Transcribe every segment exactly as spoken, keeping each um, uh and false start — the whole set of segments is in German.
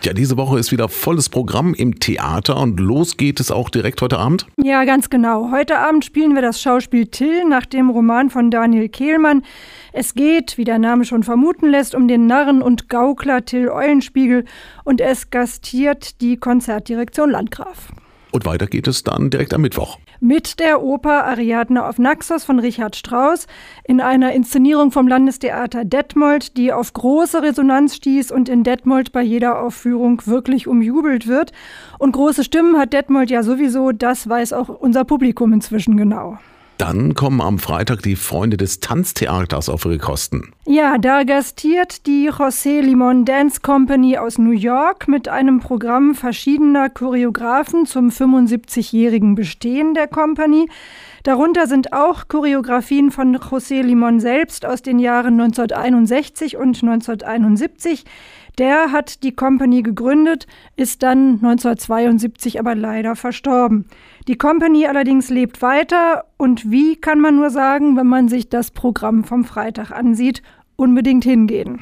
Ja, diese Woche ist wieder volles Programm im Theater und los geht es auch direkt heute Abend. Ja, ganz genau. Heute Abend spielen wir das Schauspiel Till nach dem Roman von Daniel Kehlmann. Es geht, wie der Name schon vermuten lässt, um den Narren und Gaukler Till Eulenspiegel und es gastiert die Konzertdirektion Landgraf. Und weiter geht es dann direkt am Mittwoch. Mit der Oper Ariadne auf Naxos von Richard Strauss in einer Inszenierung vom Landestheater Detmold, die auf große Resonanz stieß und in Detmold bei jeder Aufführung wirklich umjubelt wird. Und große Stimmen hat Detmold ja sowieso, das weiß auch unser Publikum inzwischen genau. Dann kommen am Freitag die Freunde des Tanztheaters auf ihre Kosten. Ja, da gastiert die José Limón Dance Company aus New York mit einem Programm verschiedener Choreografen zum fünfundsiebzigjährigen Bestehen der Company. Darunter sind auch Choreografien von José Limón selbst aus den Jahren neunzehnhunderteinundsechzig und neunzehnhunderteinundsiebzig. Der hat die Company gegründet, ist dann neunzehnhundertzweiundsiebzig aber leider verstorben. Die Company allerdings lebt weiter und wie, kann man nur sagen, wenn man sich das Programm vom Freitag ansieht, unbedingt hingehen.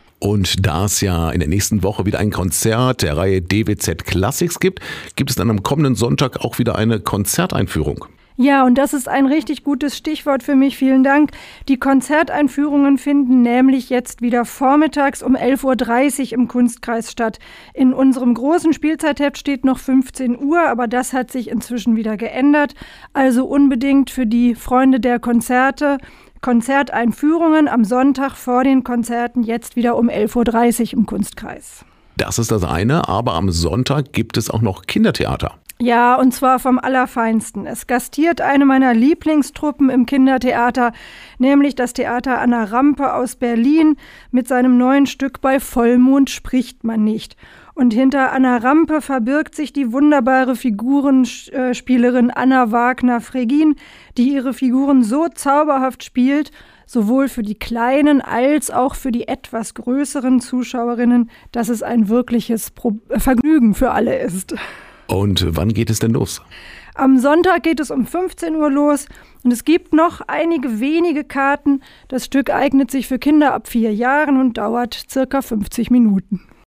Und da es ja in der nächsten Woche wieder ein Konzert der Reihe D W Z Classics gibt, gibt es dann am kommenden Sonntag auch wieder eine Konzerteinführung. Ja, und das ist ein richtig gutes Stichwort für mich. Vielen Dank. Die Konzerteinführungen finden nämlich jetzt wieder vormittags um elf Uhr dreißig im Kunstkreis statt. In unserem großen Spielzeitheft steht noch fünfzehn Uhr, aber das hat sich inzwischen wieder geändert. Also unbedingt für die Freunde der Konzerte. Konzerteinführungen am Sonntag vor den Konzerten jetzt wieder um elf Uhr dreißig im Kunstkreis. Das ist das eine, aber am Sonntag gibt es auch noch Kindertheater. Ja, und zwar vom Allerfeinsten. Es gastiert eine meiner Lieblingstruppen im Kindertheater, nämlich das Theater Anna Rampe aus Berlin mit seinem neuen Stück Bei Vollmond spricht man nicht. Und hinter Anna Rampe verbirgt sich die wunderbare Figurenspielerin Anna Wagner-Fregin, die ihre Figuren so zauberhaft spielt, sowohl für die kleinen als auch für die etwas größeren Zuschauerinnen, dass es ein wirkliches Pro- Vergnügen für alle ist. Und wann geht es denn los? Am Sonntag geht es um fünfzehn Uhr los und es gibt noch einige wenige Karten. Das Stück eignet sich für Kinder ab vier Jahren und dauert circa fünfzig Minuten.